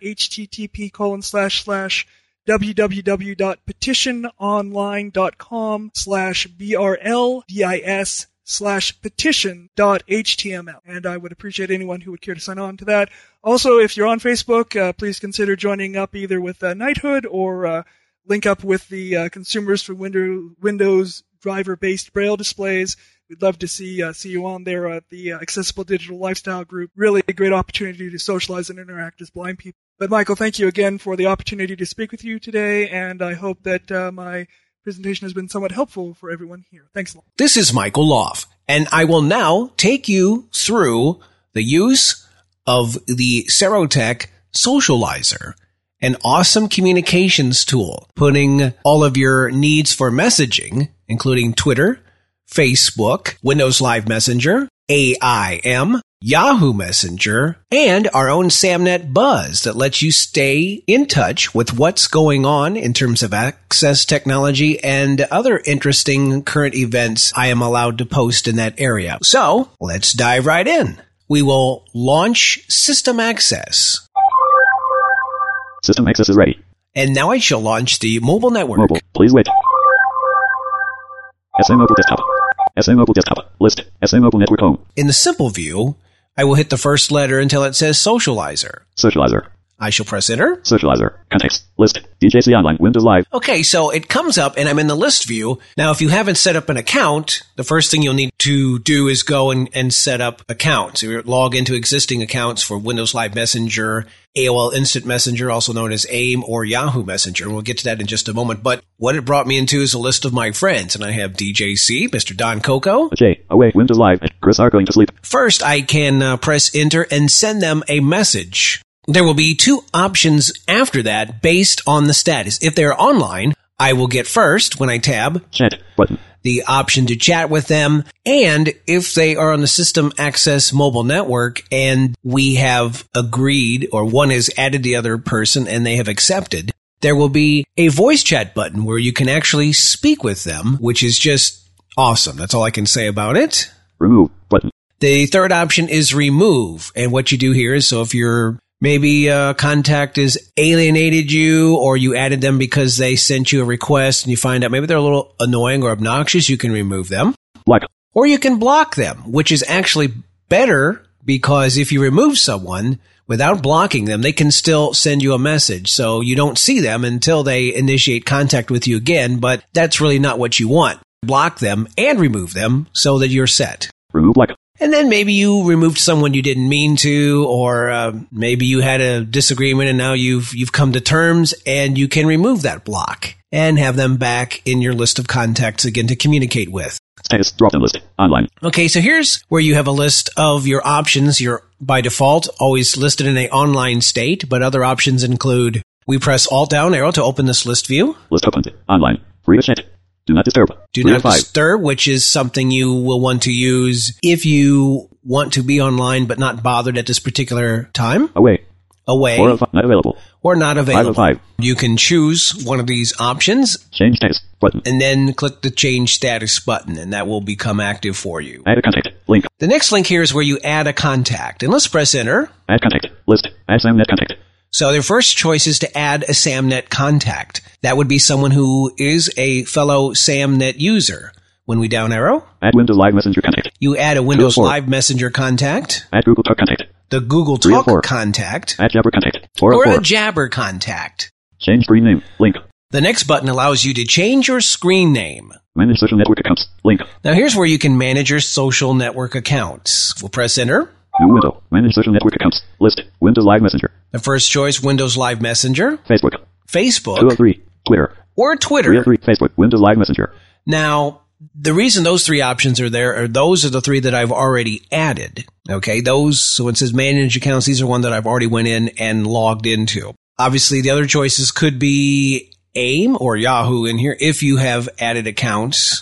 Speaker 2: http://www.petitiononline.com/BRLDIS/petition.html. And I would appreciate anyone who would care to sign on to that. Also, if you're on Facebook, please consider joining up either with Knighthood or link up with the Consumers for Windows driver-based Braille displays. We'd love to see you on there at the Accessible Digital Lifestyle Group. Really a great opportunity to socialize and interact as blind people. But Michael, thank you again for the opportunity to speak with you today, and I hope that my presentation has been somewhat helpful for everyone here. Thanks a lot.
Speaker 1: This is Michael Loff, and I will now take you through the use of the SaroTech Socializer, an awesome communications tool, putting all of your needs for messaging, including Twitter, Facebook, Windows Live Messenger, AIM, Yahoo Messenger, and our own SamNet Buzz that lets you stay in touch with what's going on in terms of access technology and other interesting current events I am allowed to post in that area. So, let's dive right in. We will launch System Access.
Speaker 10: System Access is ready.
Speaker 1: And now I shall launch the mobile network.
Speaker 10: Mobile, please wait. SM Mobile Desktop. SM Mobile Desktop. List. SM Mobile Network Home.
Speaker 1: In the simple view, I will hit the first letter until it says Socializer.
Speaker 10: Socializer.
Speaker 1: I shall press Enter.
Speaker 10: Socializer. Context. List. DJC Online. Windows Live.
Speaker 1: Okay, so it comes up and I'm in the list view. Now, if you haven't set up an account, the first thing you'll need to do is go and set up accounts. You log into existing accounts for Windows Live Messenger, AOL Instant Messenger, also known as AIM, or Yahoo Messenger. We'll get to that in just a moment. But what it brought me into is a list of my friends. And I have DJC, Mr. Don Coco.
Speaker 10: Jay, away, Windows Live, Chris are going to sleep.
Speaker 1: First, I can press Enter and send them a message. There will be two options after that based on the status. If they're online, I will get first, when I tab,
Speaker 10: Chat button,
Speaker 1: the option to chat with them. And if they are on the System Access mobile network and we have agreed, or one has added the other person and they have accepted, there will be a voice chat button where you can actually speak with them, which is just awesome. That's all I can say about it.
Speaker 10: Remove button.
Speaker 1: The third option is remove. And what you do here is, so if you're maybe a contact has alienated you, or you added them because they sent you a request and you find out maybe they're a little annoying or obnoxious, you can remove them.
Speaker 10: Block.
Speaker 1: Or you can block them, which is actually better because if you remove someone without blocking them, they can still send you a message. So you don't see them until they initiate contact with you again, but that's really not what you want. Block them and remove them so that you're set.
Speaker 10: Remove block.
Speaker 1: And then maybe you removed someone you didn't mean to, or maybe you had a disagreement and now you've come to terms and you can remove that block and have them back in your list of contacts again to communicate with.
Speaker 10: Status drop-down list online.
Speaker 1: Okay, so here's where you have a list of your options. You're by default always listed in an online state, but other options include, we press Alt down arrow to open this list view.
Speaker 10: List opened. Online. Free to chat. Do not disturb.
Speaker 1: Do not disturb, which is something you will want to use if you want to be online but not bothered at this particular time.
Speaker 10: Away.
Speaker 1: Away.
Speaker 10: Or not available.
Speaker 1: Or not available.
Speaker 10: 5 of 5.
Speaker 1: You can choose one of these options.
Speaker 10: Change status button.
Speaker 1: And then click the change status button, and that will become active for you.
Speaker 10: Add a contact. Link.
Speaker 1: The next link here is where you add a contact. And let's press Enter.
Speaker 10: Add contact. List. Add SamNet contact.
Speaker 1: So their first choice is to add a SamNet contact. That would be someone who is a fellow SamNet user. When we down arrow,
Speaker 10: add Windows Live Messenger contact.
Speaker 1: You add a Windows Live Messenger contact.
Speaker 10: Add Google Talk contact.
Speaker 1: The Google Talk contact.
Speaker 10: Add Jabber contact.
Speaker 1: Or a Jabber contact.
Speaker 10: Change screen name. Link.
Speaker 1: The next button allows you to change your screen name.
Speaker 10: Manage social network accounts. Link.
Speaker 1: Now here's where you can manage your social network accounts. We'll press Enter.
Speaker 10: New window. Manage social network accounts. List. Windows Live Messenger.
Speaker 1: The first choice, Windows Live Messenger.
Speaker 10: Facebook. 203. Twitter.
Speaker 1: Or Twitter.
Speaker 10: 303. Facebook. Windows Live Messenger.
Speaker 1: Now, the reason those three options are there are those are the three that I've already added. Okay, those, so when it says manage accounts, these are one that I've already went in and logged into. Obviously, the other choices could be AIM or Yahoo in here if you have added accounts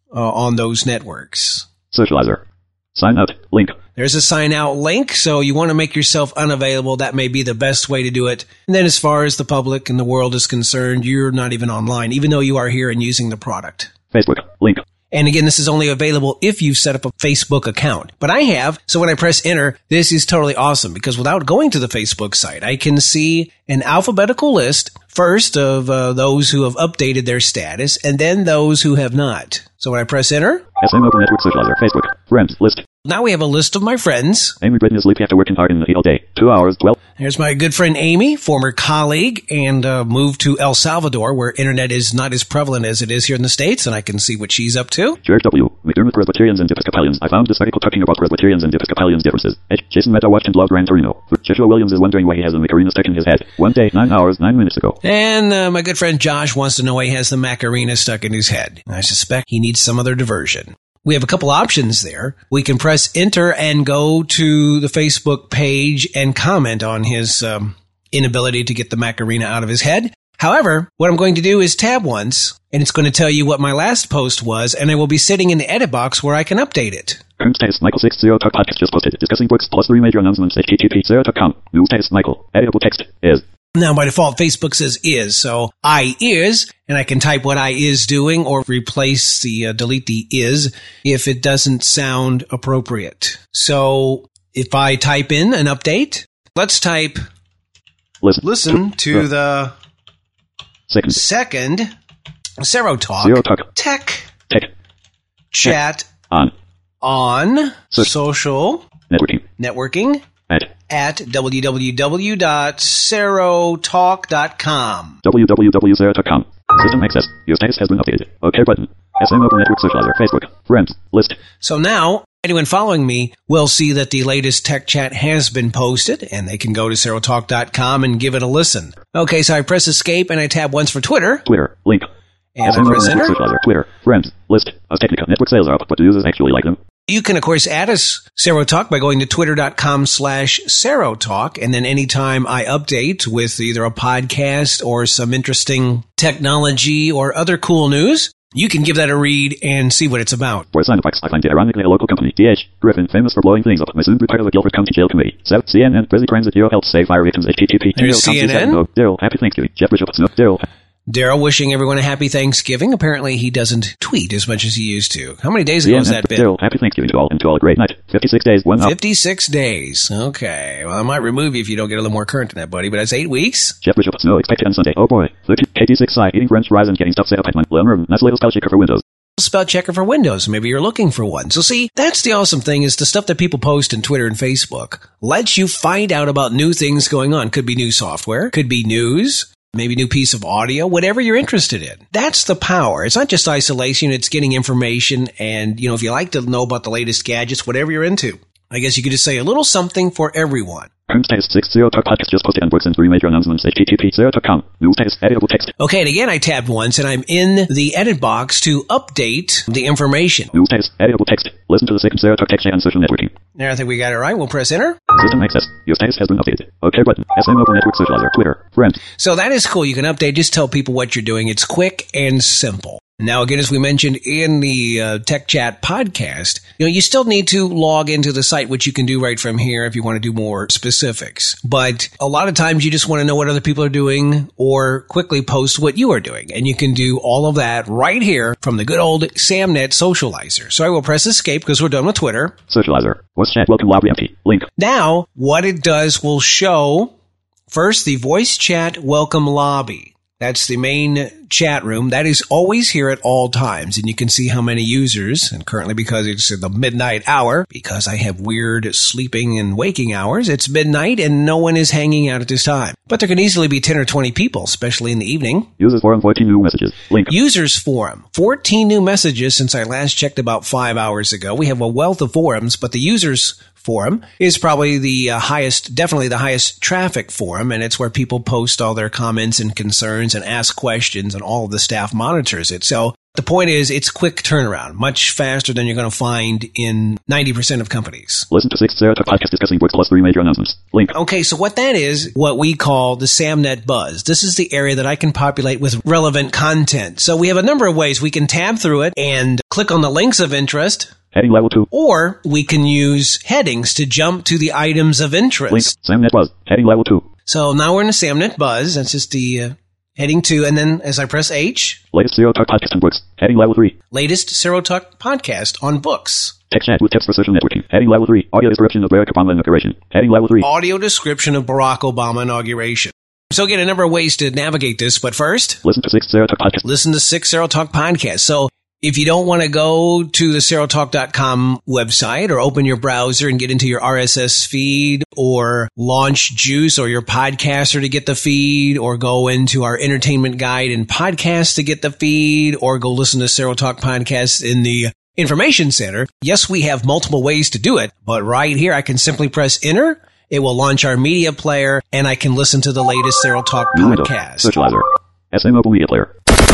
Speaker 1: on those networks.
Speaker 10: Socializer. Sign out. Link.
Speaker 1: There's a sign out link, so you want to make yourself unavailable. That may be the best way to do it. And then as far as the public and the world is concerned, you're not even online, even though you are here and using the product.
Speaker 10: Facebook. Link.
Speaker 1: And again, this is only available if you've set up a Facebook account. But I have, so when I press enter, this is totally awesome because without going to the Facebook site, I can see an alphabetical list first of those who have updated their status and then those who have not. So when I press enter,
Speaker 10: SM Open Network Socializer, Facebook, friends, list.
Speaker 1: Now we have a list of my friends.
Speaker 10: Amy Britton is sleepy after working hard in the heat all day. 2 hours, 12.
Speaker 1: There's my good friend Amy, former colleague, and moved to El Salvador, where internet is not as prevalent as it is here in the States, and I can see what she's up to.
Speaker 10: George W. McDermott, Presbyterians and Episcopalians. I found this article talking about Presbyterians and Episcopalians differences. Jason Mehta watched and loved Gran Torino. Joshua Williams is wondering why he has a Macarena stuck in his head. 1 day, 9 hours, 9 minutes ago.
Speaker 1: And my good friend Josh wants to know why he has the Macarena stuck in his head. I suspect he needs some other diversion. We have a couple options there. We can press enter and go to the Facebook page and comment on his inability to get the Macarena out of his head. However, what I'm going to do is tab once, and it's going to tell you what my last post was, and I will be sitting in the edit box where I can update it.
Speaker 10: Current status, Michael 60 Talk Podcast just posted. Discussing books plus 3 major announcements. http://0.com. New status, Michael. Editable text is.
Speaker 1: Now, by default, Facebook says is, so I is, and I can type what I is doing or replace the, delete the is if it doesn't sound appropriate. So if I type in an update, let's type listen to the second Serotalk Tech Chat on social networking at www.serotalk.com.
Speaker 10: www.serotalk.com. System access. Your status has been updated. OK button. SM Open Network Socializer. Facebook. Friends. List.
Speaker 1: So now, anyone following me will see that the latest tech chat has been posted, and they can go to serotalk.com and give it a listen. Okay, so I press escape, and I tab once for Twitter.
Speaker 10: Twitter. Link.
Speaker 1: And I press enter.
Speaker 10: Twitter. Friends. List. Technica. Network sales are up, but do users actually like them?
Speaker 1: You can, of course, add us Serotalk by going to twitter.com/Serotalk. And then anytime I update with either a podcast or some interesting technology or other cool news, you can give that a read and see what it's about.
Speaker 10: For Sinofax, I find it ironically a local company, D.H. Griffin, famous for blowing things up, may soon be part of the Guilford County Jail Committee. South CNN, busy crimes at Hero Health, save fire victims, http.
Speaker 1: There's CNN.
Speaker 10: Daryl, happy Thanksgiving. Jeff Bishop, Daryl.
Speaker 1: Daryl wishing everyone a happy Thanksgiving. Apparently, he doesn't tweet as much as he used to. How many days ago has that been?
Speaker 10: Daryl, happy Thanksgiving to all, and to all a great night. 56 days, 1 hour.
Speaker 1: 56 days. Okay. Well, I might remove you if you don't get a little more current than that, buddy, but that's 8 weeks.
Speaker 10: Jeff Bishop, snow expected on Sunday. Oh boy. 86 eating French fries and getting stuff set up at my Learn Nice little spell checker for Windows.
Speaker 1: Spell checker for Windows. Maybe you're looking for one. So see, that's the awesome thing is the stuff that people post in Twitter and Facebook lets you find out about new things going on. Could be new software, could be news, maybe new piece of audio, whatever you're interested in. That's the power. It's not just isolation, it's getting information. And, if you like to know about the latest gadgets, whatever you're into, I guess you could just say a little something for everyone.
Speaker 10: Current status 60 Talk Podcast just posted on books and 3 major announcements. http://0.com. New status, editable text.
Speaker 1: Okay, and again, I tabbed once, and I'm in the edit box to update the information.
Speaker 10: New status, editable text. Listen to the second Serotalk Tech Chat on social networking.
Speaker 1: There, I think we got it right. We'll press enter.
Speaker 10: System access. Your status has been updated. OK button. SM Open Network Socializer. Twitter. Friends.
Speaker 1: So that is cool. You can update. Just tell people what you're doing. It's quick and simple. Now, again, as we mentioned in the Tech Chat podcast, you still need to log into the site, which you can do right from here if you want to do more specifics. But a lot of times you just want to know what other people are doing or quickly post what you are doing. And you can do all of that right here from the good old SamNet Socializer. So I will press escape because we're done with Twitter.
Speaker 10: Socializer. Voice chat. Welcome lobby empty. Link.
Speaker 1: Now, what it does will show first the voice chat welcome lobby. That's the main chat room. That is always here at all times. And you can see how many users, and currently because it's in the midnight hour, because I have weird sleeping and waking hours, it's midnight and no one is hanging out at this time. But there can easily be 10 or 20 people, especially in the evening.
Speaker 10: Users forum, 14 new messages. Link.
Speaker 1: Users forum. 14 new messages since I last checked about 5 hours ago. We have a wealth of forums, but the users forum is probably definitely the highest traffic forum, and it's where people post all their comments and concerns and ask questions, and all of the staff monitors it. So the point is, it's quick turnaround, much faster than you're going to find in 90% of companies.
Speaker 10: Listen to 6 Sarah Talk podcasts discussing books plus 3 major announcements. Link.
Speaker 1: Okay, so what that is, what we call the SamNet Buzz. This is the area that I can populate with relevant content. So we have a number of ways. We can tab through it and click on the links of interest.
Speaker 10: Heading level 2.
Speaker 1: Or we can use headings to jump to the items of interest.
Speaker 10: Link. SamNet Buzz. Heading level 2.
Speaker 1: So now we're in the SamNet Buzz. That's just the heading 2. And then as I press H.
Speaker 10: Latest Zero Talk podcast on books. Heading level 3.
Speaker 1: Latest Zero Talk podcast on books.
Speaker 10: Text chat with tips for social networking. Heading level 3. Audio description of Barack Obama inauguration. Heading level 3.
Speaker 1: Audio description of Barack Obama inauguration. So again, a number of ways to navigate this, but first,
Speaker 10: listen to 6 Zero Talk podcast.
Speaker 1: Listen to 6 Zero Talk podcast. So if you don't want to go to the zerotalk.com website or open your browser and get into your RSS feed or launch Juice or your podcaster to get the feed, or go into our entertainment guide and podcast to get the feed, or go listen to Zero Talk podcast in the information center. Yes, we have multiple ways to do it, but right here I can simply press enter. It will launch our media player, and I can listen to the latest Zero Talk podcast.
Speaker 10: Socializer. SM Mobile Media Player.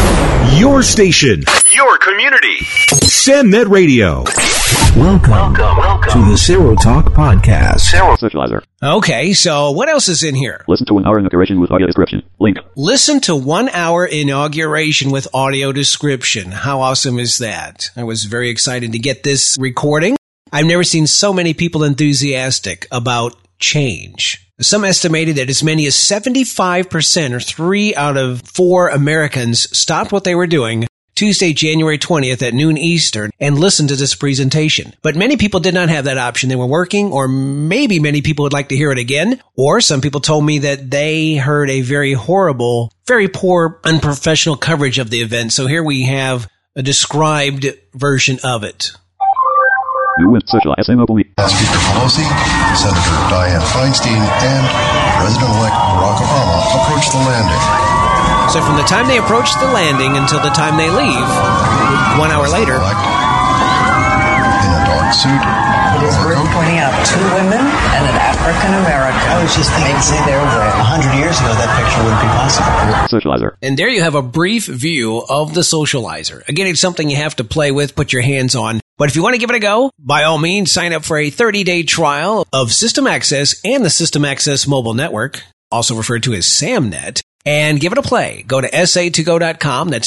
Speaker 11: Your station. Your community. SamNet Radio.
Speaker 3: Welcome to the Zero Talk podcast.
Speaker 10: Socializer.
Speaker 1: Okay, so what else is in here?
Speaker 10: Listen to 1 hour inauguration with audio description. Link.
Speaker 1: Listen to 1 hour inauguration with audio description. How awesome is that? I was very excited to get this recording. I've never seen so many people enthusiastic about change. Some estimated that as many as 75%, or 3 out of 4 Americans, stopped what they were doing Tuesday, January 20th at noon Eastern and listened to this presentation. But many people did not have that option. They were working, or maybe many people would like to hear it again. Or some people told me that they heard a very horrible, very poor, unprofessional coverage of the event. So here we have a described version of it.
Speaker 10: New with Social SM Mobile Media.
Speaker 12: Speaker Pelosi, Senator Dianne Feinstein, and President-elect Barack Obama approached the landing.
Speaker 1: So from the time they approach the landing until the time they leave, 1 hour later.
Speaker 12: In a dark suit.
Speaker 13: It is worth pointing out 2 women and an African American. I was just thinking, say there were 100 years ago that picture wouldn't be possible.
Speaker 10: Socializer.
Speaker 1: And there you have a brief view of the Socializer. Again, it's something you have to play with, put your hands on. But if you want to give it a go, by all means, sign up for a 30-day trial of System Access and the System Access Mobile Network, also referred to as SamNet, and give it a play. Go to sa2go.com, that's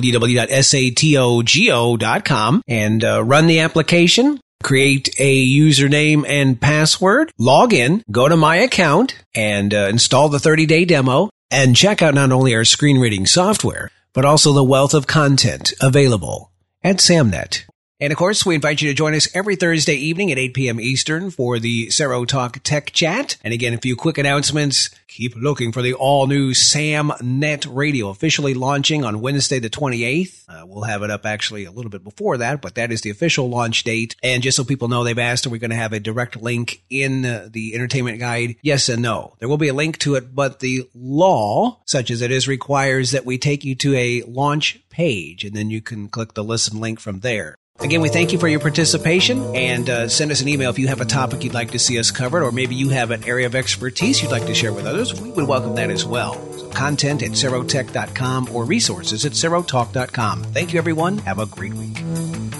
Speaker 1: www.satogo.com, and run the application, create a username and password, log in, go to My Account, and install the 30-day demo, and check out not only our screen reading software, but also the wealth of content available at SamNet. And of course, we invite you to join us every Thursday evening at 8 p.m. Eastern for the Zero Talk Tech Chat. And again, a few quick announcements. Keep looking for the all-new SamNet Radio officially launching on Wednesday the 28th. We'll have it up actually a little bit before that, but that is the official launch date. And just so people know, they've asked, are we going to have a direct link in the entertainment guide? Yes and no. There will be a link to it, but the law, such as it is, requires that we take you to a launch page, and then you can click the listen link from there. Again, we thank you for your participation, and send us an email if you have a topic you'd like to see us covered, or maybe you have an area of expertise you'd like to share with others. We would welcome that as well. So content at zerotech.com or resources at zerotalk.com. Thank you, everyone. Have a great week.